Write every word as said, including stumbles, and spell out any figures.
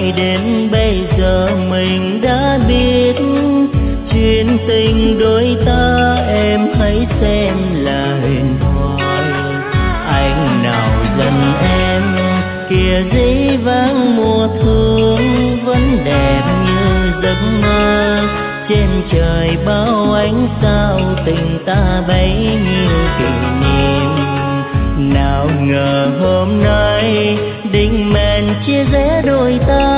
ai đến bây giờ mình đã biết. Chuyện tình đôi ta em hãy xem là huyền thoại. Anh nào dần em kia dĩ vãng mùa thương vẫn đẹp như giấc mơ. Trên trời bao ánh sao tình ta bấy nhiêu kỷ niệm. Nào ngờ hôm nay định mệnh chia rẽ đôi ta.